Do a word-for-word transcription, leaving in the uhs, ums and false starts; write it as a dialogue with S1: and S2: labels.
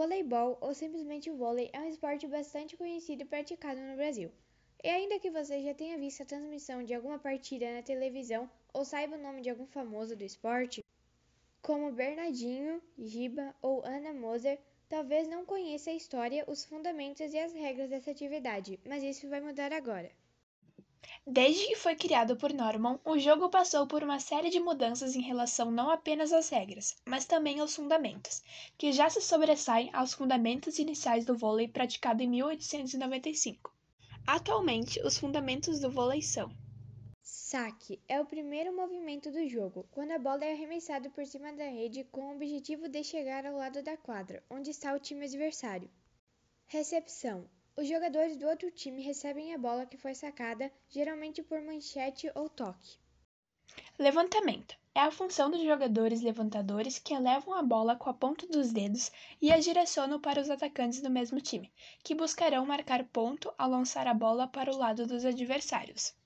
S1: voleibol, ou simplesmente o vôlei, é um esporte bastante conhecido e praticado no Brasil. E ainda que você já tenha visto a transmissão de alguma partida na televisão ou saiba o nome de algum famoso do esporte, como Bernardinho, Giba ou Ana Moser, talvez não conheça a história, os fundamentos e as regras dessa atividade, mas isso vai mudar agora.
S2: Desde que foi criado por Norman, o jogo passou por uma série de mudanças em relação não apenas às regras, mas também aos fundamentos, que já se sobressaem aos fundamentos iniciais do vôlei praticado em mil oitocentos e noventa e cinco. Atualmente, os fundamentos do vôlei são:
S1: Saque é o primeiro movimento do jogo, quando a bola é arremessada por cima da rede com o objetivo de chegar ao lado da quadra, onde está o time adversário. Recepção: os jogadores do outro time recebem a bola que foi sacada, geralmente por manchete ou toque.
S2: levantamento. É a função dos jogadores levantadores que elevam a bola com a ponta dos dedos e a direcionam para os atacantes do mesmo time, que buscarão marcar ponto ao lançar a bola para o lado dos adversários.